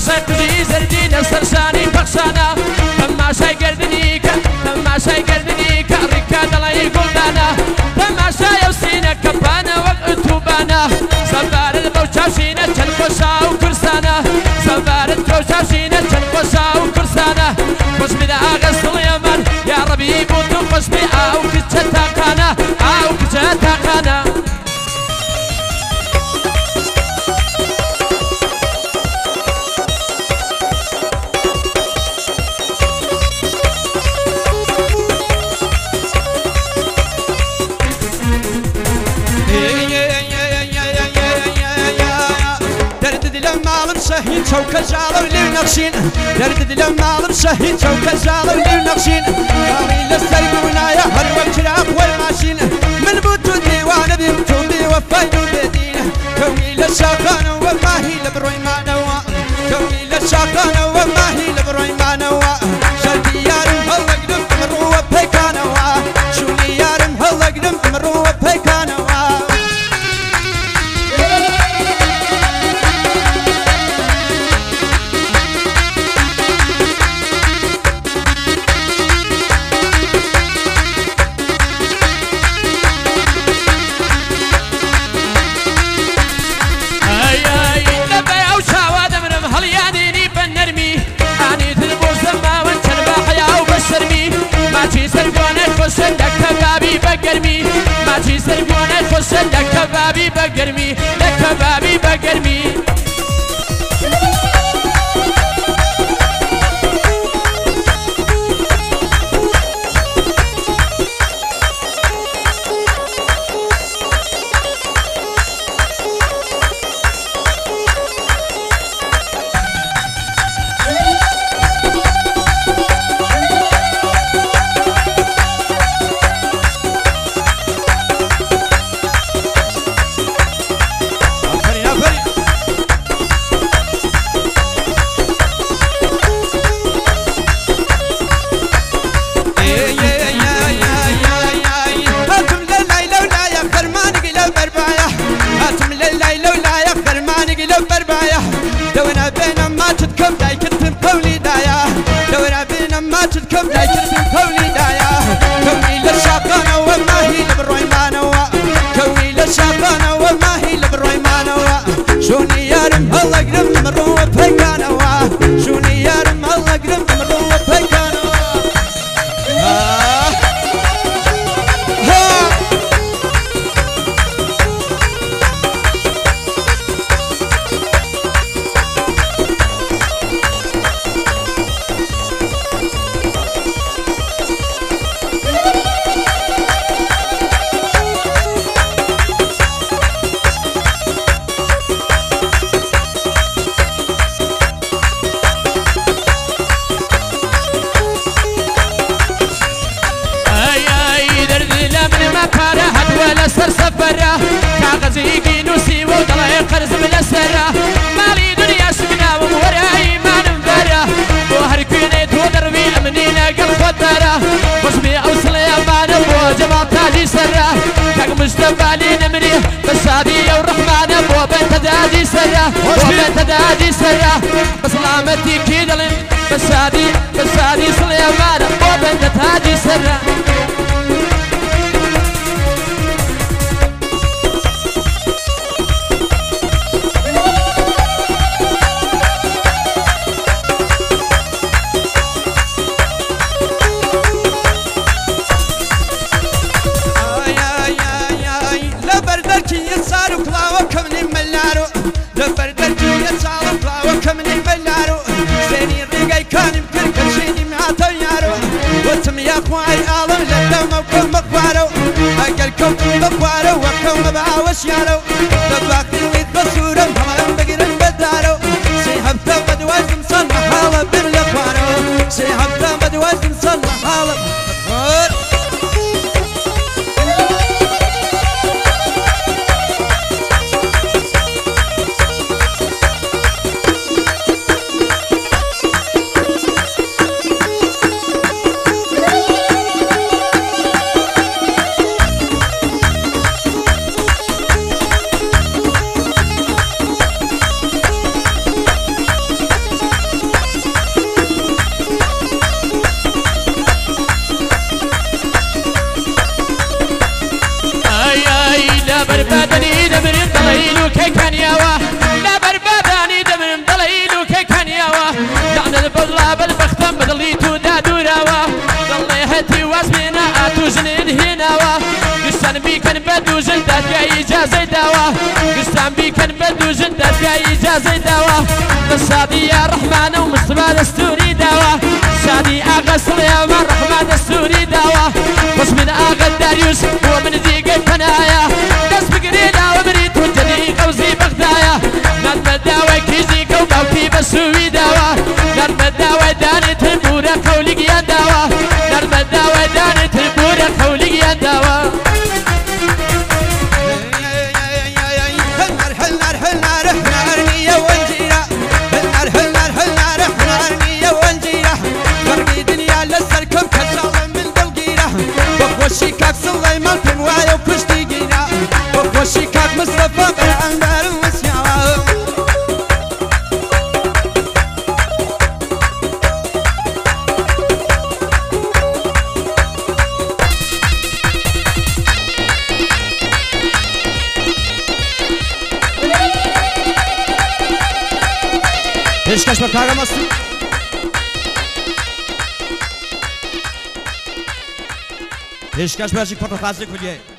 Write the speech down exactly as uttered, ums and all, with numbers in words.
تماشای قژی زەردی لەسەر شانی بەخشانە تەماشای گردنی کە تەماشای گردنی کە ڕیکا دەڵی گوڵدانە تەماشای ئەو سینە کەپانە وەک ئۆتۆبانە سەبارەت بەو چاوشینە چەند خۆشا و کورسانە سەبارەت بەو چاوشینە چەند خۆشا و کورسانە خۆش بدە ئاغا سڵێمان یا ڕەبی بۆ تۆ خۆش بێ ئاو کچە تاقانە ئاو کچە تاقانە شهيد شوكة جالو اللي نقشين درد دلم مالم شهيد شوكة جالو اللي نقشين قالي للسرق ونايا هل وقت الأقوى الماشين من بوتو ديوان بيمتو بيوفايدو بدين كوني للشاقان وما هي لبروي ما نوا كوني للشاقان وما هي لبروي ما نوا شربي يارم هلا قدم مروة بيكانوا شولي يارم هلا قدم مروة بيكانوا لكبابي بقرمي ما تيسر بوانا خوش لكبابي بقرمي لكبابي بقرمي دورنا بينا ما تتكم دايكن في قولي دايا دورنا بينا ما تتكم دايكن في قولي دايا كوني للشاقانة وما هي لبروي ما نوا كوني للشاقانة وما هي لبروي ما نوا شوني يارم هلا قدم مروة بيكانوا شوني يارم هلا قدم مروة بيكانوا آه ها سر سفرة كاغزي كينوسي وطلع قرز من السرة مالي دنيا سكنا وموراي ما ننفرة وهركيني تودربي أمنينا قل خطرة واسمي أوصل يا مانا وجمع تاجي سرة كاق مستقبالي نمني بسادي والرحمن وبنت دادي سرة وبنت دادي سرة بسلامتي كيدلن بسادي بسادي سليمان وبنت تاجي سرة يا اخوي عالم لدم وكم مقبارو اقل كم مقبارو وكم بعوش يارو تباقي ويد بصورة هم بقرن بدارو سيهبتا بدوازم صلح حالة بالأخوانو سيهبتا بدوازم صلح حالة بدني دمرم دليلو كي كان يوا لا برباداني دمرم دليلو كي كان يوا لعنة البضلا بالبختم بدليتو دادوراوا ضلي هتي واسمنا اتو جنين هناوا قسان بيكن بدو جندات يا إجازة دوا قسان بيكن بدو جندات يا إجازة دوا بسادي يا رحمن ومصطفى دستوري دوا سادي آغا سليمان رحمن دستوري دوا بس من آغا داريوس ومن ذيق الفنايا دس بقرينا ومريت وجدي قوزي بغدايا نرمى الداوى كيزي كوباوكي بسوي دوا نرمى الداوى داني تنبورا قولي يا دوا نرمى الداوى داني تنبورا قولي يا دوا وشيكاك سليمان في موايا وكشتي جينا وشيكاك مصطفى بالعنبر ومسياوة Peşkaş bakar mısın? Peşkaş bercik portakazlı kulye.